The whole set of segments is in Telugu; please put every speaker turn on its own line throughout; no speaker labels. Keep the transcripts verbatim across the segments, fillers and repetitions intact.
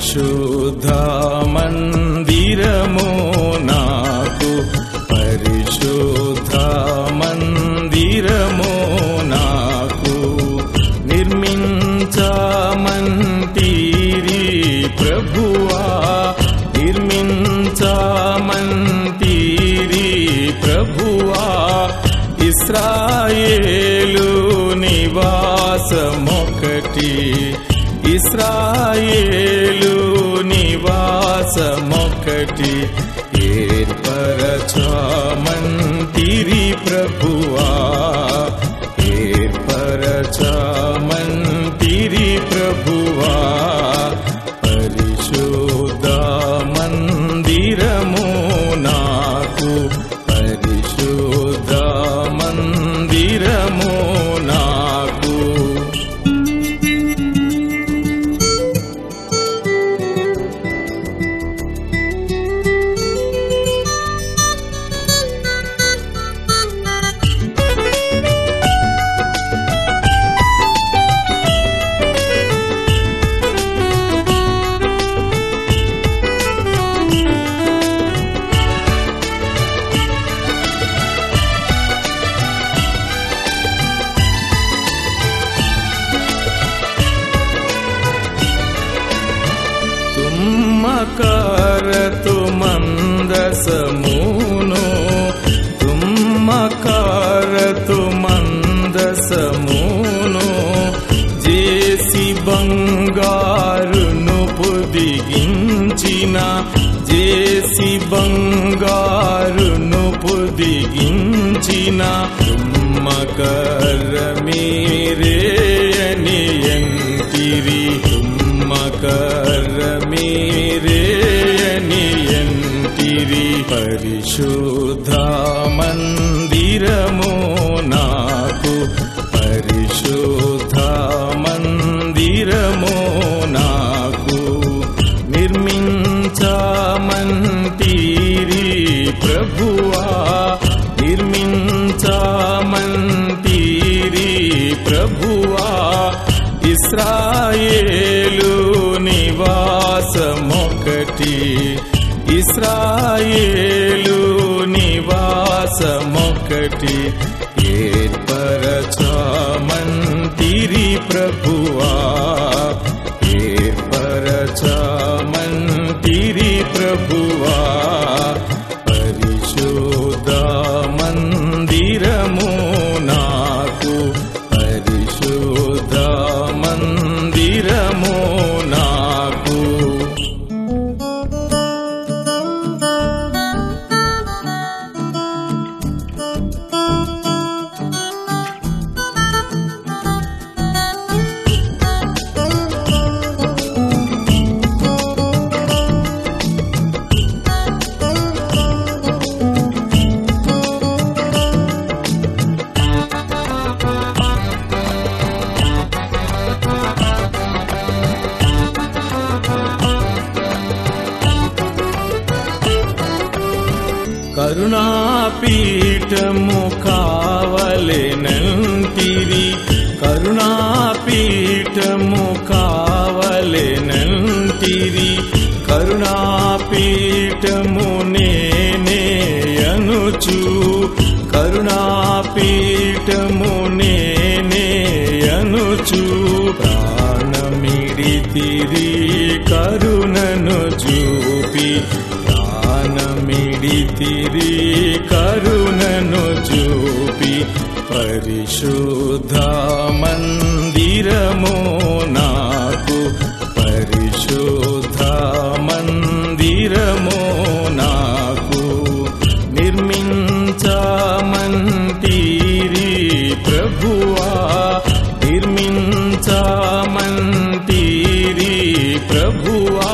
పరిశుద్ధ మందిరము నాకు, పరిశుద్ధ మందిరము నాకు నిర్మించమంటిరి ప్రభువా, నిర్మించమంటిరి ప్రభువా. ఇశ్రాయేలు నివాసమొకటి, ఇశ్రాయేలు నివాసమొకటి ఏర్పరచమంటిరి ప్రభువా, ఏర్పరచమంటిరి ప్రభువా. పరిశుద్ధ మందిరము నాకు, పరిశుద్ధ మందిరము నాకు. తుమ్మకరతు మందసమును, తుమ్మకరతు మందసమును చేసి బంగారును పొదిగించిన, చేసి బంగారును పొదిగించిన తుమ్మకరమీరే అని ఎంటిరి, తుమ్మకరమీరే అని ఎంటిరి. పరిశుద్ధ మందిరము నాకు, పరిశుద్ధ మందిరము నాకు నిర్మించమంటిరి ప్రభువా, నిర్మించమంటిరి ప్రభువా. ఇశ్రాయేలు నివాసమొకటి, ఇశ్రాయేలు నివాసమొకటి ఏర్పరచమంటిరి ప్రభువా, ఏర్పరచమంటిరి ప్రభువా. పరిశుద్ధ మందిరము నాకు, పరిశుద్ధ మందిరము నాకు. కరుణాపీఠము కావలెనంటిరి, కరుణాపీఠము కావలెనంటిరి. కరుణాపీఠము నేనే అనుచు, కరుణాపీఠము నేనే అనుచు ప్రాణమిడితిరి కరుణను చూపి, ప్రాణమిడితిరి కరుణను చూపి. పరిశుద్ధ మందిరము నాకు, పరిశుద్ధ మందిరము నాకు నిర్మించమంటిరి ప్రభువా, నిర్మించమంటిరి ప్రభువా.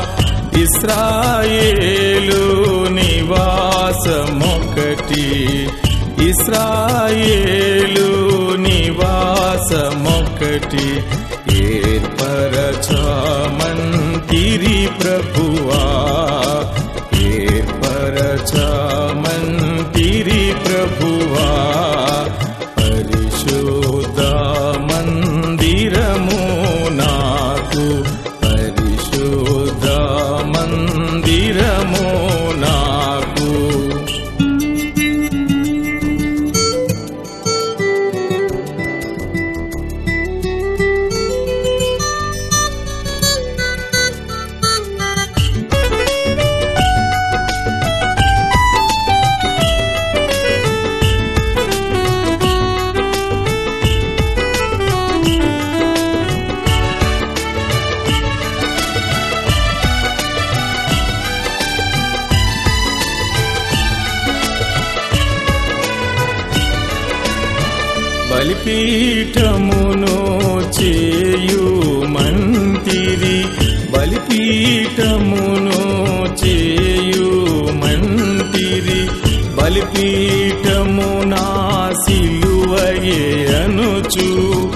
ఇశ్రాయేలు నివాసమొకటి, ఇశ్రాయేలు నివాసమొకటి ఏర్పరచమంటిరి ప్రభువా, ఏర్పరచమంటిరి ప్రభువా. పరిశుద్ధ మందిరము నాకు, పరిశుద్ధ బలిపీఠమును చేయుమంటిరి బలిపీఠమును చేయుమంటిరి బలిపీఠమునా సిలువయే అనుచు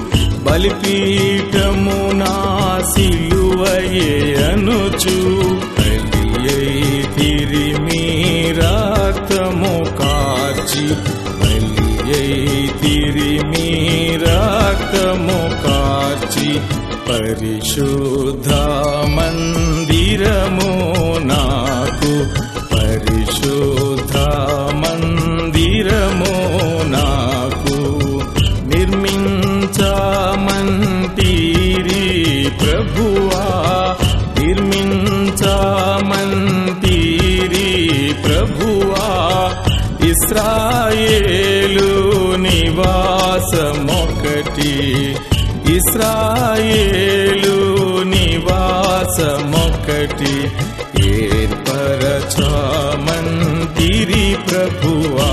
బలిపీఠమునా సిలువయే అనుచు బలియైతిరి మీ రక్తము కార్చి బలియైతిరి మీ రక్తము కార్చి పరిశుద్ధ మందిరము నాకు పరిశుద్ధ మందిరము నాకు నిర్మించమంటిరి ప్రభువా నిర్మించమంటిరి ప్రభువా ఇశ్రాయేలు నివాసమొకటి ఇశ్రాయేలు నివాసమొకటి ఏర్పరచమంటిరి ప్రభువా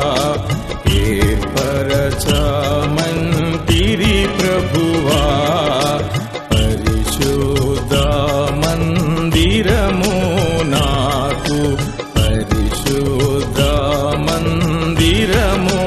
ఏర్పరచమంటిరి ప్రభువా పరిశుద్ధ మందిరము నాకు పరిశుద్ధ మందిరము